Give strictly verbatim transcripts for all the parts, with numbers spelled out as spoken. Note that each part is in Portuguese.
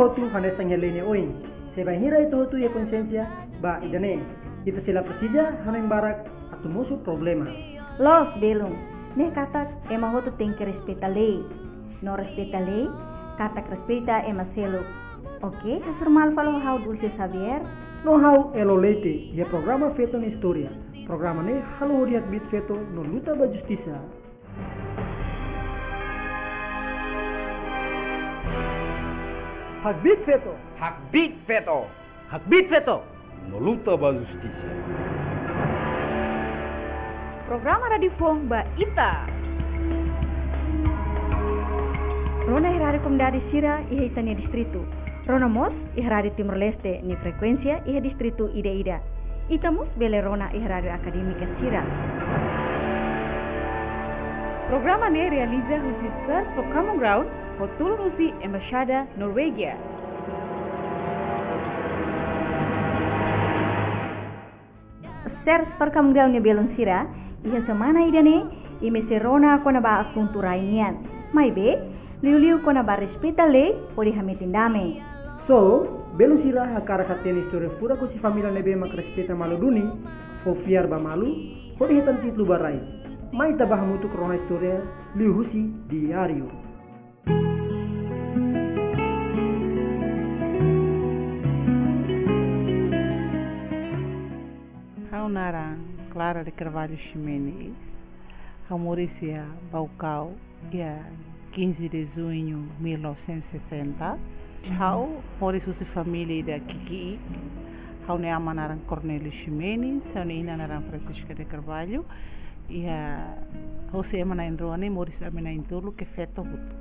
tu hanes sangelene oin. Seba hira itu tu ya konsensya ba idane. Ita sila persija hanen barak atau musuh problema. Los belum. Ne katak ema hotu tem que respeitar a lei. Não respeita a lei, katak respeita ema selo. Ok, é formal falou how Dulce Xavier. No how elo leite, ya programa feito na história. Programa ne halo horiat bit feito no luta ba justiça. Hakbit feito. Hakbit feito. Hakbit feito. No luta ba justiça. Programa Radifong ba Ita. Rona Herari Comunidade Sira e Itania Distrito. Rona Mos e Herari Timor-Leste ni frequência e Distrito Ida Ida. Itamus Bele Rona e Herari Acadêmica Sira. Programa ne realiza husi Search for Common Ground Hotul Husi Embaixada Norvégia. Search for Common Ground ni Belon Sira e semana idane e me serona kona ba assunto rainian. Mai be liu-liu kona ba respeita lei ori hametindame. So, Belon Sira hakara katene história fura ko si família nebe mak respeita malu duni, o fiar ba malu, ori hetan titlu barai. Mai tabah mutu corona história liu husi diário. Narang Clara de Carvalho Ximenes, Mauricia Baucau, dia quinze de junho de mil novecentos e sessenta. Hau Maurício e família da Kiki, hau ne ama narang Cornélio Ximenes, hau ne ina narang Francisca de Carvalho, e a hau se ema na Androane, Maurício amena Intulu, que feto hutu.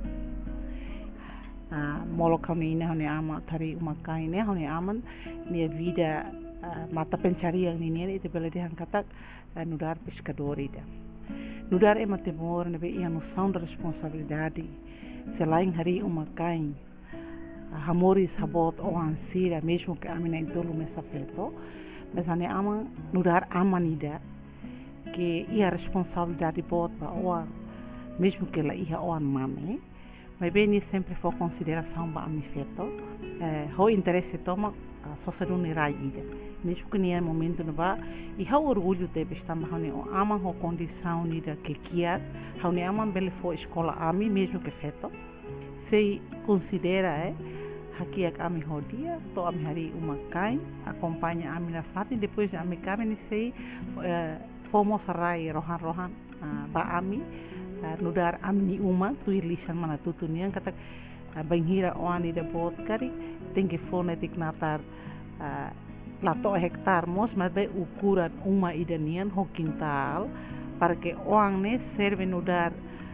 Molo hau ne ina hau ne ama tari umakai ne, hau ne aman, ne vida Uh, mata pencarian ini itu bela dia katak uh, nudar pescador ida. Nudar é temor nebe ia noção da responsabilidade. Selain hari umakai, uh, hamoris habot o ansira mesmo que amina intolo mesa feto, mas ane ama nudar amanida que ia responsabilidade bot ba o mesmo que ela ia o mame. Mas bem sempre for consideração ba ami feto, uh, ho interesse toma só ser um ida. Mesmo que nem momento não vá, e há orgulho de estar mas o ama a condição nida que quer, há ne ama bele for escola ami mesmo que feito, se considera é aqui a ami rodia, to ami hari uma cai, acompanha ami na frente e depois ami kami ni sei fomos rai rohan rohan ba ami nudar ami uma tu ilisan mana tutu niang kata banghira oani de bot kari tem que fone tiknatar lato hektar mos mas be ukuran uma idanian ho quintal para que oanne serve nudar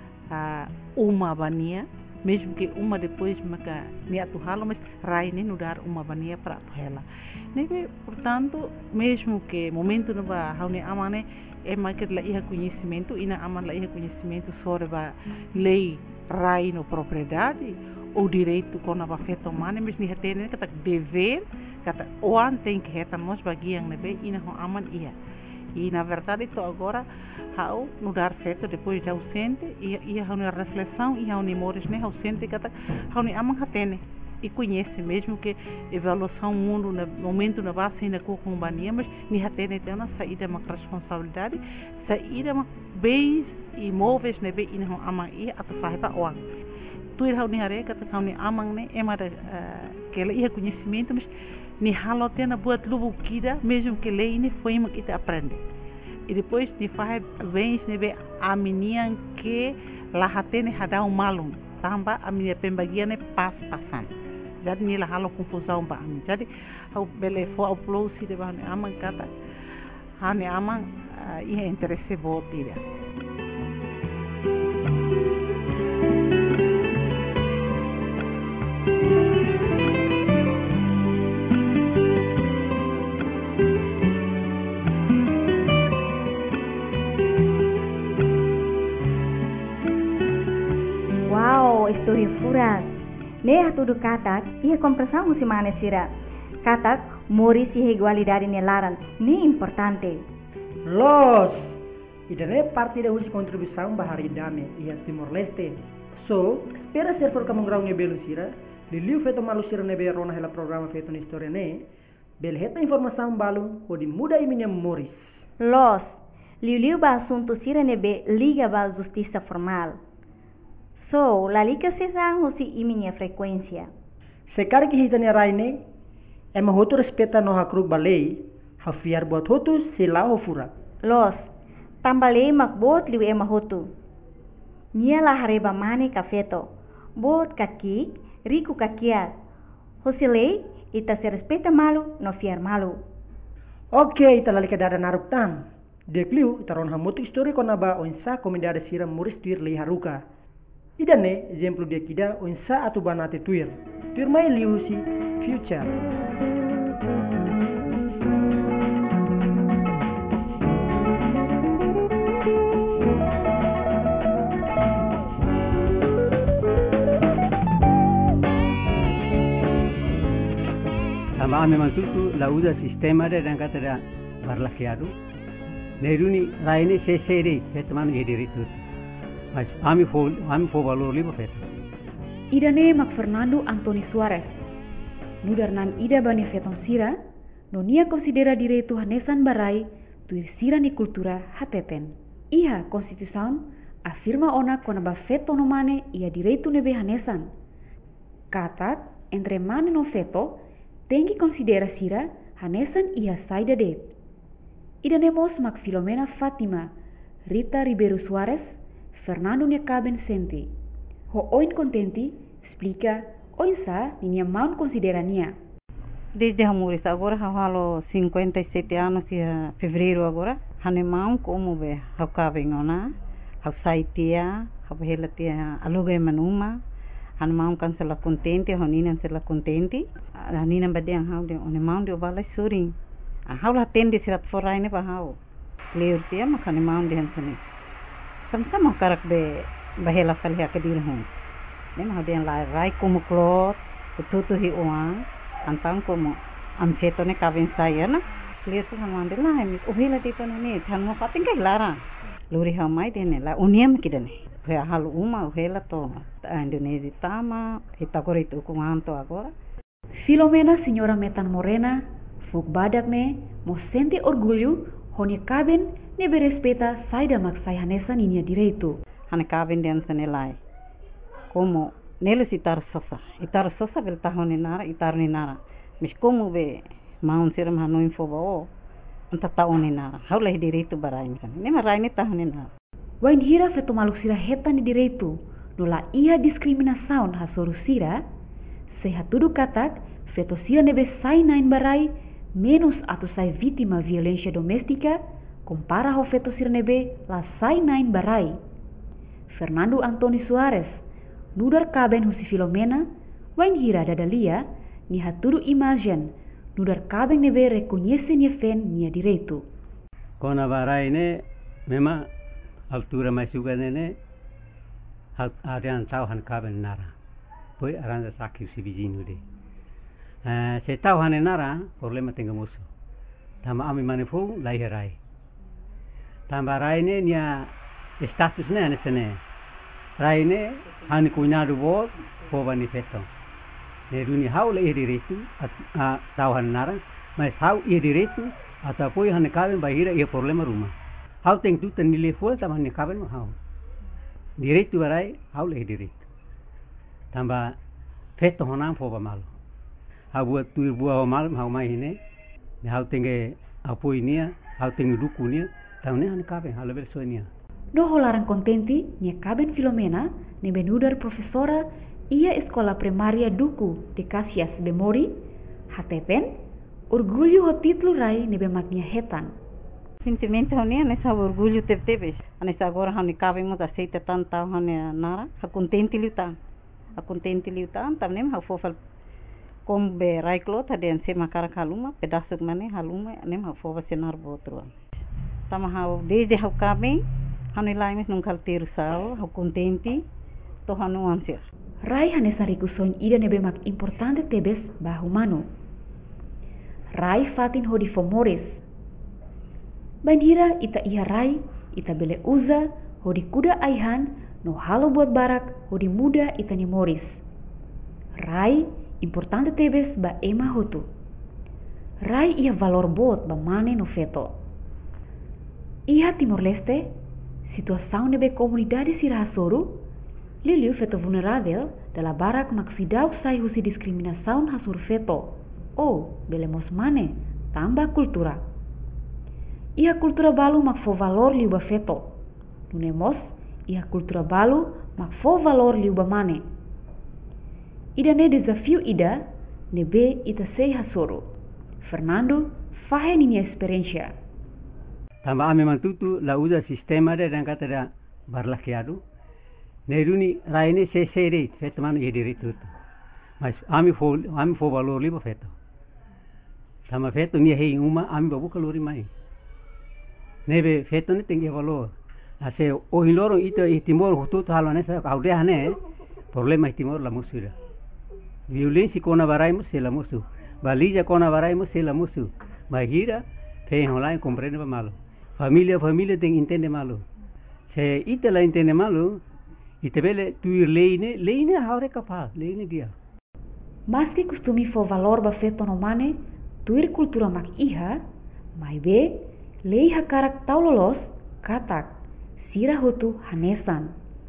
uma bania mesmo que uma depois maka nia tu halo mas raine nudar uma bania para tu hela nebe portanto mesmo que momento no ba haune amane é mais la ia conhecimento ina aman la ia conhecimento sobre ba lei rai no propriedade o direito quando a feito mane mas ni hatene kata dever kata oan tem que retan mos bagian nebe ina ho aman ia e na verdade to agora hau no dar feito depois de ausente e ia hau na reflexão e hau ni mores ne ausente kata hau ni aman hatene e conhece mesmo que evaluação mundo no momento na base na co companhia mas ni hatene tem na saída uma responsabilidade saída uma bens e móveis nebe ina ho aman ia atu fahiba oan tu ir hau ni hare kata hau ni amang ne ema da que ela ia conhecimento mas ni halo tena buat lubu kida mesmo que lei ne foi uma kita aprende e depois ni faz bens nebe a menina que la hatene hada um malum tamba a minha pembagia ne pas pasan jadi ni la halo confusão ba ami jadi au bele fo au plousi de ba amang kata ha ne amang ia interesse botira. História furas. Ne tudo katak ia compreensão se mana sira. Katak moris e igualdade nelaran ni importante. Los. Idane parte da usi contribuição bahari dame ia Timor Leste. So, espera ser for Common Ground Belo Sira, Liliu feto malu sira nebe rona hela programa feto ni historia ne, bel heta informação balu odi muda iminya memoris. Los, liu-liu ba assunto sira nebe liga ba justiça formal. So, la liga sesang hosi iminya frequência. Sekar ki hitani raine, ema hotu respeta no hakruk balei, hafiar buat hotu sila hofura. Los, tambalei makbot liu ema hotu. Nia la hareba mane kafeto, bot kaki, riku kakiat. Hosilei, ita se respeta malu, no fiar malu. Oke, ita lalika dada naruk tam. Dekliu, ita ron hamutu historiko naba onsa komendada sira muris tuir li haruka. Idane, exemplo dia kida onsa atu banate tuir. Tuir mai liu si future. Sama memang tutu la uda sistema de dan kata da barlakiadu. Neruni raine sesere hetman yediritu. Mas ami fo ami fo valor libo fet. Idane mak Fernando Antoni Suarez. Nudar nan ida bani feton sira, no nia considera direito hanesan barai tuir sira ni kultura hatepen. Iha konstitusaun afirma ona kona ba feto no mane ia direito nebe hanesan. Katak entre mane no feto tem que considera sira hanesan ia saida det. Idanemos mak Filomena Fatima, Rita Ribeiro Suarez, Fernando Nekaben Senti. Ho oin contenti, explica, oin sa, niña maun considera nia. Desde Hamuris, agora halo cinquenta e sete anos e fevereiro agora, hane maun como be, hau kaben ona, hau saitia, hau hela tia aluga manuma, hane maun kan sela contente, hau nina sela contente, nina badiang hau de, one maun de ovala suring. Hau la tende sirat forai ne pa hau. Leur tia makane maun de hansane. Sama-sama karak be bahela fali ha kedir hon. Nem hau de la rai como klot, tutu hi oang, antang como am feto ne kaven saya na. Leur tu haman de la mi ohela de tanu ne than mo pating kai lara. Luri hau mai de ne la uniam kidane. He halu uma ohela to Indonesia tama, eta kore itu kuanto agora. Filomena Senhora Metan Morena, fuk badak ne, mo sente orgulho, hone kaben ne berespeta saida mak sai hanesan inia direito. Hane kaben den senelai. Como neles itar sosa, itar sosa vel tahone nara, itar ni nara. Mis como be maun siram hanu info bao, anta taone nara. Haula direito barai mikan. Ne marai ne tahone nara. Wain hira feto maluk sira heta ni direito, nola ia diskriminasaun hasoru sira, se hatudu katak feto sira nebe sai nain barai, menos atau sai vítima violência doméstica, compara ho feto sira nebe la sai nain barai. Fernando Antoni Suarez, nudar kaben husi Filomena, wain hira dadalia, ni hatudu imagen, nudar kaben nebe reconhece ni fen nia direito. Kona barai ne, memang altura mais juga nene, ada yang tahu han kaben nara, poi aranda sakit si bijinu de. Uh, saya tahu hane nara problema tengah musuh. Tama ami manifu lahir rai. Tamba rai ne nia status ne ane sene. Rai ne hani kunya dubo poba ni feto. Ne dunia hau le direito a tahu hane nara, mas hau ia direito atau poi hane kaben bahira ia problema rumah. Hau teng tu tenile full tama hane kaben hau. Direito barai hau le direito. Tamba feto honam poba malu. Hau buat tuir buah malam hau mai ini, hau tinggal apa ini ya, hau tinggal duku ni, tahu ni hanya kaben hau lebih soalnya. No holarang contenti, nia kaben Filomena, ne benudar profesora, ia escola primaria duku de Caxias de Mori, hatepen, orgulho ho titlu rai nebe magnia hetan. Sentimento ni ane sa orgulho tep-tepes, ane sa agora hau ni kaben mo aceita tanta hau ni nara, hau contenti liuta, hau contenti liuta, tam nem hau fofal kom be raiklot haden se makara haluma pedasuk mane haluma nem ha fova senar botro tama hau desde hau kabe hanu laimes nung kal tersau hau contenti to hanu ansir rai hanesa rikuson ida nebe mak importante tebes ba humano rai fatin hodi fomores bandira ita iha rai ita bele uza hodi kuda aihan no halo buat barak hodi muda ita ni moris Rai importante tebes ba ema hotu. Rai ia valor bot ba mane no feto. Ia Timor Leste, situação nebe comunidade sirahasoru, liliu feto vulnerável dela barak makfidau sai husi discriminação hasur feto. Ou, belemos mane, tamba kultura. Ia kultura balu mak fo valor liu ba feto. Nunemos, ia kultura balu mak fo valor liu ba mane. Ida ne desafio ida, nebe ita sei hasoro. Fernando, fahe ni minha experiência. Tamba ame mantutu la uda sistema de dan kata da barlakiadu. Neruni raine se sere feto mano ye direito. Mas ame fo ame fo valor liu ba feto. Tamba feto ni hei uma ame ba buka lori mai. Nebe feto ne tengi valor. Ase o hiloro ito i Timor hututu halonesa kaudea ne problema i Timor la musura. Violência kona varaimo se la musu. Balija kona varaimo se la musu. Magira te online compreende ba malo. Família família tem entende malo. Se ita la entende malo, ite bele tuir leine, leine haure kapal, leine dia. Mas que costume fo valor ba feto no mane, tuir kultura mak iha, mai be, lei hakarak taulolos, katak, sira hutu hanesan.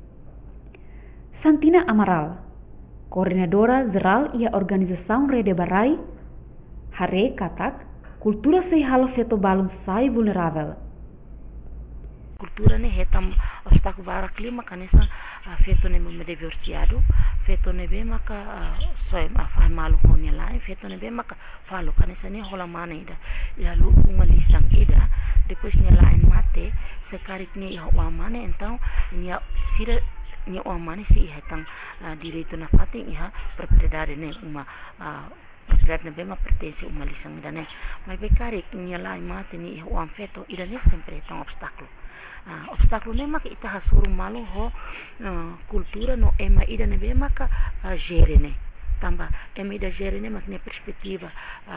Santina Amaral, coordenadora geral ia organização Rede Barai, hare katak, cultura sei halo feto balun sai vulnerável. Cultura ne hetam obstáculo para clima kanesa feto ne me divorciado, feto ne be maka soi ma fa malu honia lai, feto ne be maka falo kanesa ne hola mana ida, ya lu uma lisang ida, depois ne lain mate, sekarik ne ia wa mana então nia sira ni o mane si hetang direito na fati iha propriedade ne uma propriedade ne bema pertence uma lisang ida ne mas becari ni lá mate ni o feto ida ne sempre tão obstáculo obstáculo ne maka ita hasuru malu ho cultura no ema ida ne bema ka gere ne tamba ema ida gere ne mas ne perspectiva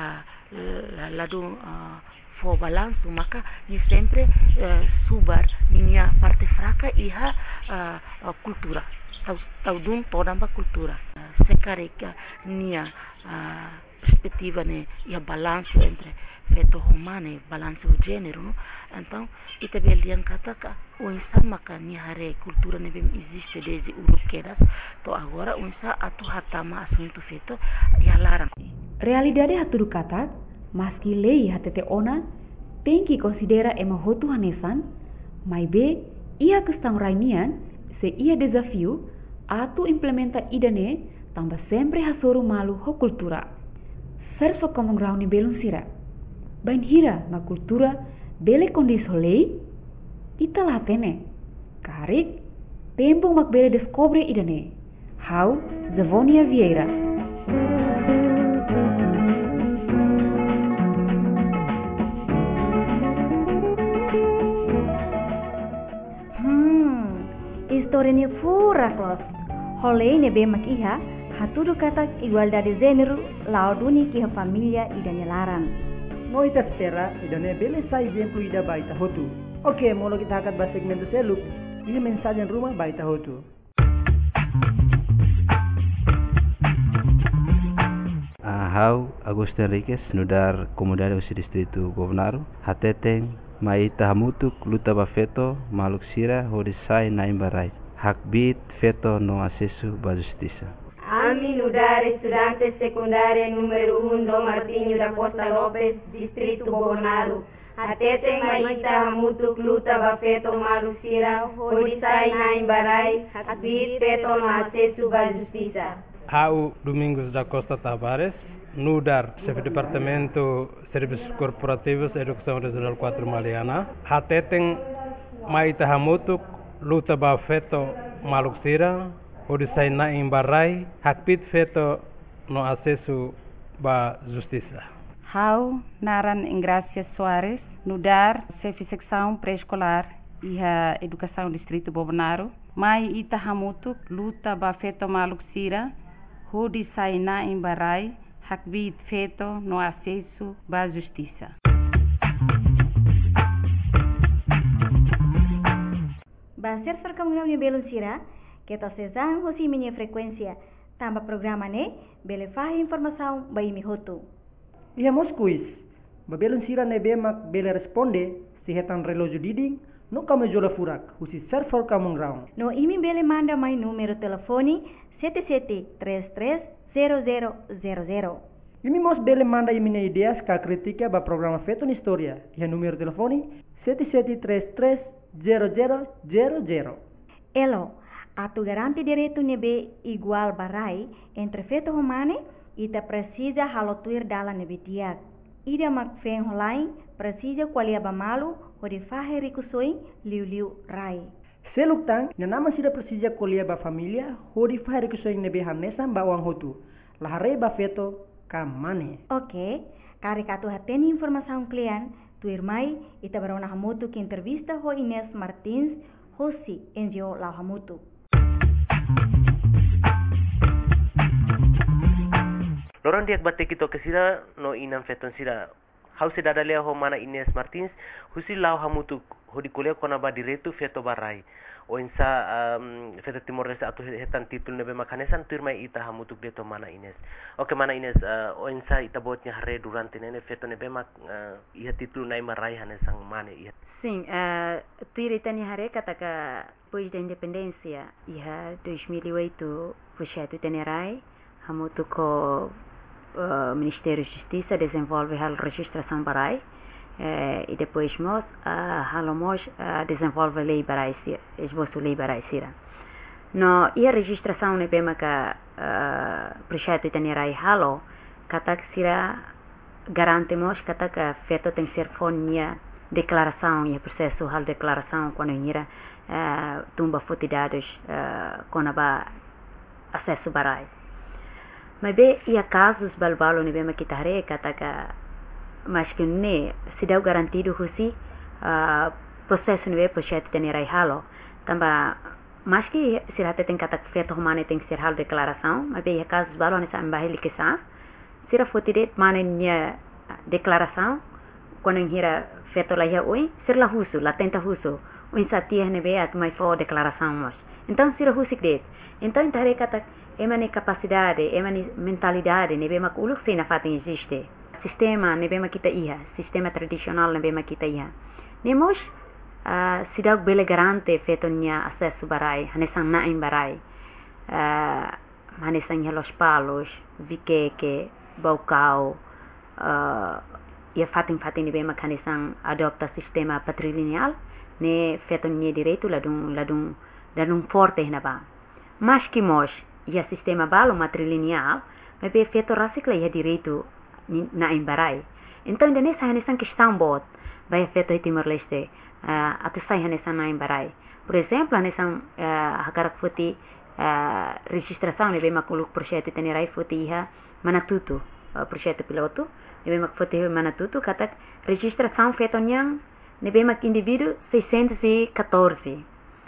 lá do for balanço maka ni sempre uh, subar minha parte fraca iha uh, uh, cultura tau tau dun toda ba cultura uh, sekareka nia uh, perspectiva ne ia balanço entre feto humane balanço gênero no? Então ita belian kata ka o insa maka ni hare cultura ne bem existe desde uruquedas to agora o insa atu hatama assunto feto ia larang realidade haturu kata maski lei hatete ona tem que considera ema hotu hanesan, mai be ia questão rainian se ia desafio atu implementa idane tamba sempre hasoro malu ho cultura. Ser so komong rauni belum sira. Bain hira ma cultura bele kondis holei ita lah tene. Karik tempo mak bele descobre idane. How Zavonia Vieira. História ni fura klos. Holei ne be makiha hatudu katak igualdade gênero lauduni ki família ida nyelaran. No ita espera ida ne bele sa exemplo ida baita hotu. Oke, molo kita akan bahas segmen seluk. Ini mensagem rumah baita hotu. Hau Augusto Enriquez nudar comunidade do distrito Governaro hateten maita hamutuk luta bafeto maluk sira horisai na imbarai hakbit feto no acesso ba justiça. Ami nudar estudante secundária número um do Martinho da Costa Lopes, distrito Governaro. Hateten maita hamutuk luta bafeto maluk sira horisai na imbarai hakbit feto no acesso ba justiça. Hau Domingos da Costa Tavares, Nudar, chefe de departamento Serviços Corporativos Educação Regional quatro Maliana. Hateten maita hamutuk luta ba feto maluksira odisai na imbarai hakpit feto no acesso ba justiça. Hau Naran Ingrácia Soares, Nudar, chefe secção pré-escolar e a Educação Distrito Bobonaro. Mai ita hamutuk luta ba feto maluksira odisai na imbarai hakbit feto no acesso ba justiça. Baser sarkamunau ni belum sira, kita sezang hosi minha frequência Tambah programa ne, bele fahi informação ba imi hotu. Ia mos quiz. Babelon sira nebe mak bele responde si hetan relógio diding no kame jola furak husi server kamung round. No imi bele manda mai número telefone sete sete três três zero zero zero zero. Imi mos bele manda imine ideas ka kritika ba programa Feton Historia. Ia número telefone sete sete três três zero zero zero zero. Elo, atu garanti direito nebe igual barai entre feto romane ita precisa halotuir dala nebe tiak. Ida mak feng holai precisa qualia bamalu hodi fahe rikusoi liu liu rai. Seluktang na nama sida precisa qualia ba familia hodi fahe rikusoi nebe hanesan ba wang hotu. Lahare ba feto kamane. Oke, kare katu hateni informação klian tuir mai ita barona hamutu ki entrevista ho Inês Martins hosi N G O lau hamutu. Loran diak bate kito kesira no inam feton sira. Hause dadalea ho mana Inês Martins husi lau hamutu hodi kuliah kona ba diretu feto barai. O insa um, feto Timor Leste atu hetan titul nebe makanesan turmai ita hamutu deto mana Inês. Oke mana Inês uh, o insa ita botnya hare durante nene feto nebe mak uh, iha titul nai marai hanesang mane iha. Sim, uh, tuiri tani hare kataka depois da independência iha dois mil e oito projeto tenerai hamutu ko uh, Ministério de Justiça desenvolve a registração barai uh, e depois nós uh, halomos uh, desenvolve lei barai esboço lei barai sira no e a registração ne bema ka uh, projeto tenerai halo katak sira garantemos kataka feto tem ser fonia declaração e processo hal declaração quando nira uh, tumba foti dados uh, quando ba acesso barai. Mas be ia casos balbalo ne bema kitare kataka mas que ne se deu garantido husi uh, processo ne projeto tenerai halo tamba mas que se rate tem katak feto humane tem ser hal declaração mas be ia casos balo ne sa mbahili kesa sira foti de mane nia declaração quando ngira feto la ya oi ser la husu la tenta husu o insatia ne be at mai for declaração mas então sira husik det então intare katak emane capacidade emane mentalidade ne be makuluk sina fatin existe sistema ne be makita iha sistema tradisional ne be makita iha nemos uh, sidak bele garante fetonya acesso barai hanesang naim barai uh, hanesang los palos vikeke baucau uh, ia fatin fatin ne be makanesang adopta sistema patrilineal ne fetonya direito ladung ladung ladung forte na ba mas que mos ia sistema balo matrilineal mas be feto rasicla ia direito na embarai então dene sa hanesan questão bot vai feto Timor Leste uh, atu sai hanesan na embarai por exemplo hanesan uh, hakarak foti uh, registração ne be makuluk projeto tenerai foti iha manatutu uh, projeto piloto ne be mak foti manatutu katak registração feto nyang ne be mak indivíduo seiscentos e quatorze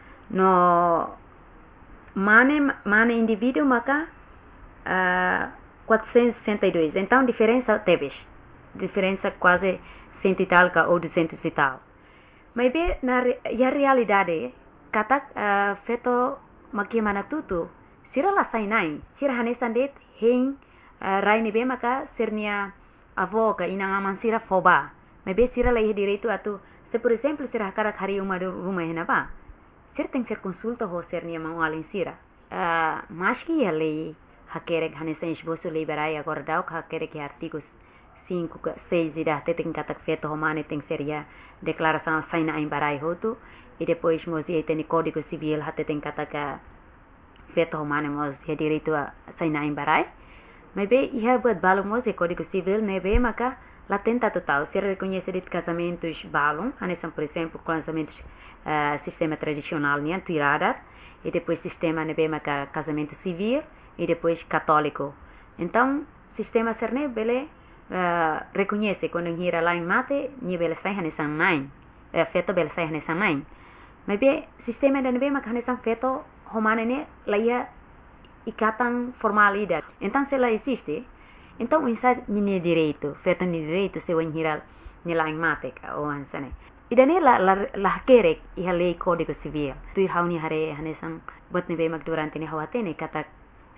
no mane mane indivíduo maka uh, quatrocentos e sessenta e dois então diferença teve diferença quase cento e tal ou duzentos e tal mas be na a realidade katak uh, feto maki mana tutu sira la sainai sira hanesan det hein uh, rai ne be maka sernia avoga inang aman sira foba mas be sira la direito atu se por exemplo sira karak hari uma rumah hena ba sir tem ser consulta ho sernia manual in sira uh, mas que a lei hakerek hanesan esboço lei barai agora dau hakerek artigos cinco seis e da tem katak feto romane tem seria declaração saina em barai hotu e depois mos ia tem código civil hatte tem katak feto romane mos ia direito a saina em barai mas be ia buat balo mos e código civil ne be maka latenta total ser reconhecido casamentos balum hanesan por exemplo casamentos uh, sistema tradicional né tirada e depois sistema ne be maka casamento civil e depois católico então sistema serne bele uh, reconhece quando ngira lá em mate ni bele sai hanesan nine uh, feto bele sai hanesan nine mas be sistema da ne be maka hanesan feto romane ne laia ikatan formalidade então se lá existe então insa ni direito feto ni direito se o ngira ni lá em mate ou ansane e dane la la la kerek i lei código civil tu hauni hare hanesan bot ne be mak durante ne hawatene katak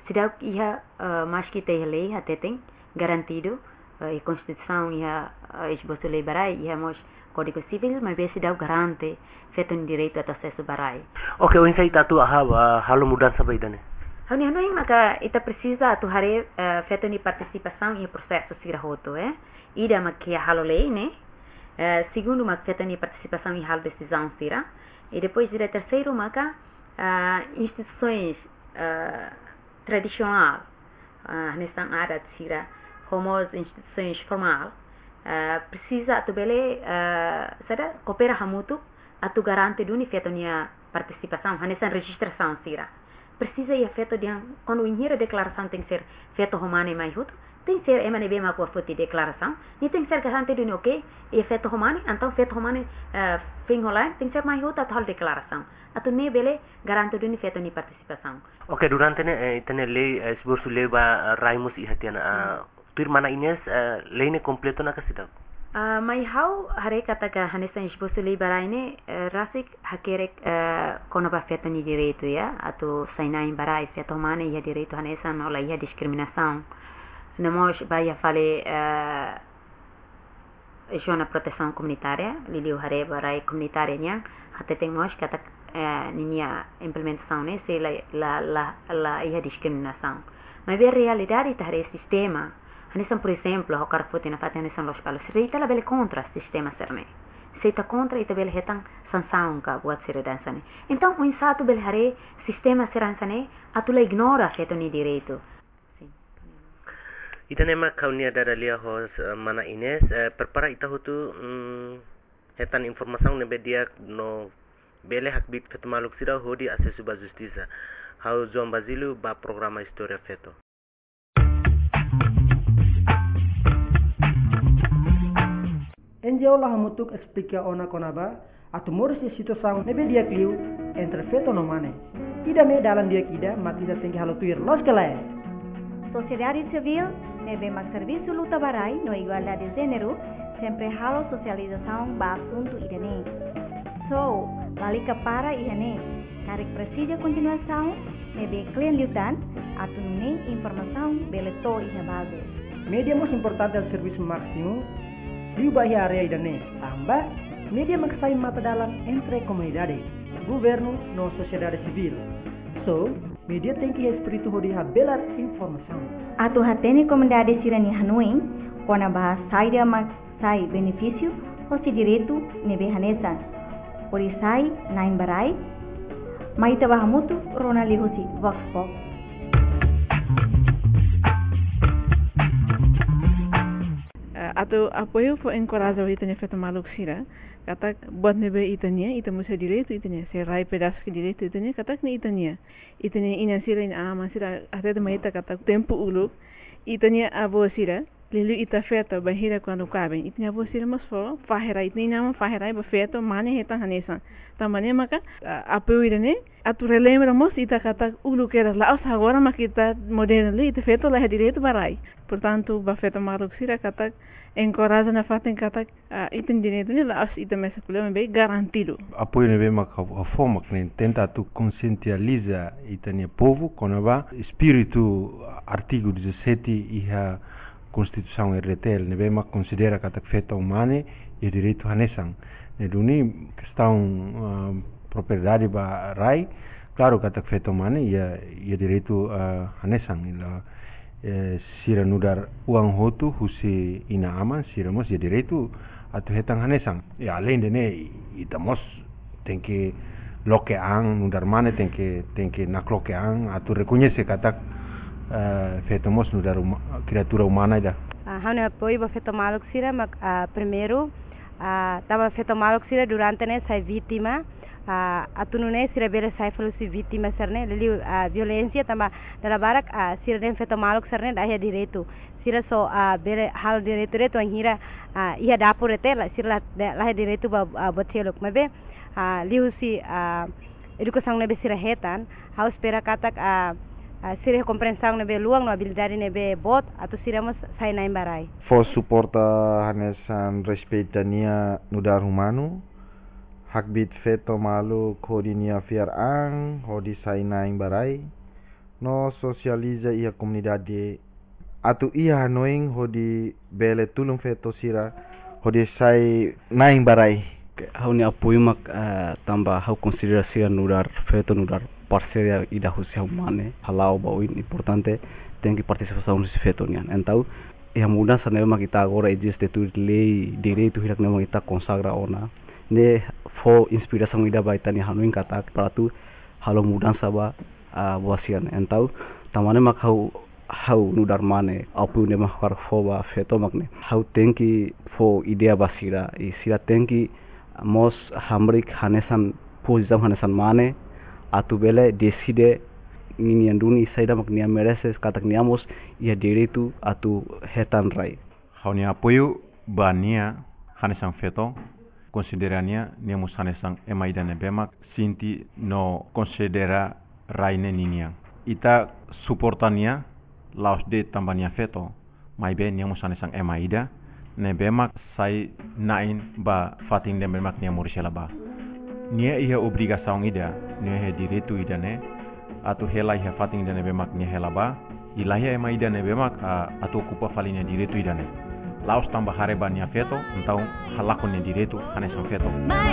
Sidau iha uh, mas kita iha lei hateteng garantido uh, e Constituição iha uh, esboço lei barai iha mos Código Civil, mas bem sidau garante feito um direito a acesso barai. Ok, o insai tatu aha halo mudança baidane. Hanu hanu maka ita precisa tu hare uh, feito ni participação e processo sirahoto, eh? Ida makia halo lei, né? Uh, segundo mak feito ni participação e halo decisão sira. E depois de terceiro maka uh, instituições uh, tradicional uh, nesta área de sira, como as instituições formal, uh, precisa tu bele uh, sada coopera hamutu atu garante duni feito nia participação, nesta registração sira. Precisa ir feito de quando a declaração tem que ser feito romano mais outro tem que ser emane bem mais por foto de declaração e tem que ser garante de ok é feito romano então feito romano fim online tem que ser mais outro a tal declaração atu ne bele garante de feito ni participação. Ok, durante ne tene lei esborsu lei ba raimus ihatiana tur mana ines lei ne completo na kasida. Uh, mai hau hare kataga hanesa esboço lei baraine uh, rasik hakerek uh, kono ba feto ni direito ya atau sainai barai feto mana ia direito hanesa não la ia discriminação namos vai fale uh, jona proteção comunitária liliu hare barai comunitária nya até tem nós kata uh, ninia implementação né se la la la, la ia discriminação mas a realidade tá hare sistema Hanesan, por exemplo, o cara foi na fatia hanesan los palos. Se ita la bele contra o sistema serne. Se ita contra ita bele hetan sansaun ka buat sere dansane. Então, o insato bele hare sistema seransane atula ignora feto ni direito. Ita nema kaunia dadalia hos mana Ines perpara ita hutu hetan informação nebe dia no bele hakbit feto maluk sira hodi acesso ba justiça. Hau João Basílio ba programa História Feto. Enjau lah mutuk explica ona konaba atau moris di situação nebe dia kliu entre feto no mane. Ida me dalam dia kida mati da tinggi halo tuir los kelai. Sociedade civil nebe mak serviço luta barai no igualdade de gênero sempre halo socialização ba assunto idane. So, lalika para idane karek presija continuação nebe klien liutan atau nune informação beleto iha base. Media most importante del serviço máximo di bahia area idane tambah media maksai mata dalam entre comunidade governo no sociedade civil so media tem que espírito hodi belar informação atu hatene comunidade sirani hanuin kona bahas saida mak sai benefício hosi direito nebe hanesa ori sai nain barai maita bahamutu ronali hosi vox pop. Atau apoio foi encorajado itanya feto maluk sira kata buat nebe itanya ita musa direito itanya se rai pedaço que direito itanya kata ni itanya itanya ina sira ina ama sira até de maita kata tempo uluk itanya abo sira lilu ita feto bahira quando cabem itanya abo sira mas fo fahera itanya nama fahera ba feto mane heta hanesa tamane maka apoio irane atu relembramos ita kata uluk era lá agora makita moderno ita feto lá direito barai portanto ba feto maluk sira kata encoraja na faten kata uh, item direito ni la as item essa problema bem garantido. Apoio ne bem a forma que tenta tu conscientializa itania povo quando va espírito artigo dezessete e a Constituição R T L ne bem considera kata feita humana e direito hanesan. Ne duni questão uh, propriedade ba rai claro kata feita humana e e direito uh, hanesan ila Eh, sira nudar uang hotu husi ina aman sira mos ya direito atu hetang hanesang e além de ne itamos tem que lokeang nudar mane tem que tem que naklokeang atu reconhece kata uh, fetamos nudar uma, criatura humana ida ah hana apoio ba feto maluk sira mak uh, primeiro uh, tava feto maluk sira durante ne sai vítima Uh, atunune sira bele sai falusi vítima serne lili uh, violência tamba dala barak uh, sira den feto maluk serne dahia direito sira so uh, bele hal direito reto anhira uh, ia dapur etela sira lah direito ba uh, boteluk mabe uh, liusi uh, educação nebe sira hetan hau espera katak uh, uh, sira compreensão nebe luang no habilidade nebe bot atu sira mas sai naim barai for suporta hanesan respeitania nudar humano hakbit feto malu kodinia fiar ang hodi sainaing barai no sosializa ia komunidade atu ia hanoing hodi bele tulung feto sira hodi sai naing barai hau ni apoio mak uh, tamba hau konsiderasi nudar feto nudar parceria ida husi hau mane halau bauin importante tem que participação nesse feto nian então ia mudança ne mak kita agora existe tu lei direito hirak ne mak kita consagra ona ne fo inspiração ida baitani hanoing kata para tu halo mudança ba uh, buasian então tamane mak hau hau nudar mane apoio ne mak har fo ba feto mak ne hau tem que fo idea basira e sira tem que mos hamrik hanesan posizam hanesan mane atu bele decide ini anduni saida mak nia mereces katak niamos ia direito atu hetan rai haunia apoio bania hanesan feto considerania niamos hanesan emaida ne bemak sinti no considera raine ninia ita suportania laos de tambania feto mai be niamos hanesan emaida ne bemak sai nain ba fatin de bemak nia morisela ba nia ia obrigação ida nia he direito ida ne atu helai he fatin de ne bemak nia hela ba ilahi ema ida ne bemak atu ocupa falinha direito ida ne laos tamba hareba nia feto então halako nia direito hane san feto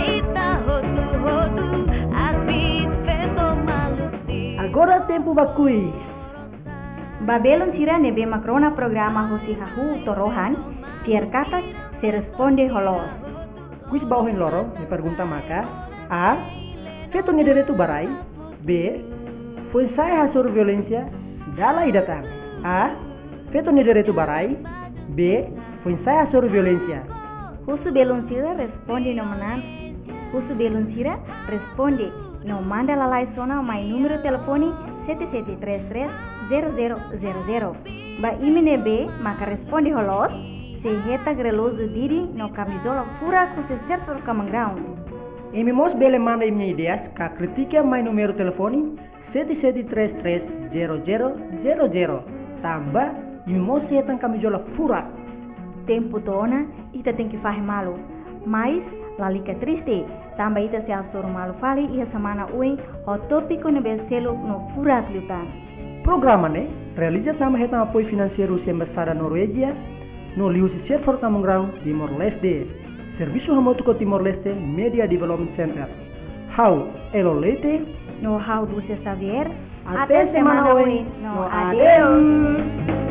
agora tempo bakui Babelon sira ne bemak rona programa hosi hahu torohan Tiar katak se responde holos. Kuis bauhin loro me pergunta maka A. Feto ni direito barai. B. Foi sai hasur violência dala idatang. A. Feto ni direito barai. B. Foi sai hasur violência. Husu belum sira responde no manan. Husu belum sira responde no manda lalai sona mai número telefone sete sete três três zero zero zero zero. Ba imine B maka responde holos. Se reta greloso diri no camisola fura com se certo common ground. E me mos bele manda minha ideias ka critica mai número telefone sete sete três três zero zero zero zero. Tamba e me mos reta camisola fura. Tempo tona ita tem que fazer malo. Mas lalika triste tamba ita se asor malo fali ia semana uen o tópico no becelo no fura klutan. Programa ne realiza sama reta apoio financeiro sem Embaixada Noruega. No liu si Serfor Kamungrau Timor-Leste Serviço Remoto Timor-Leste Media Development Center Hau Elo Leite No Hau Dulce Xavier Até semana oi No adeus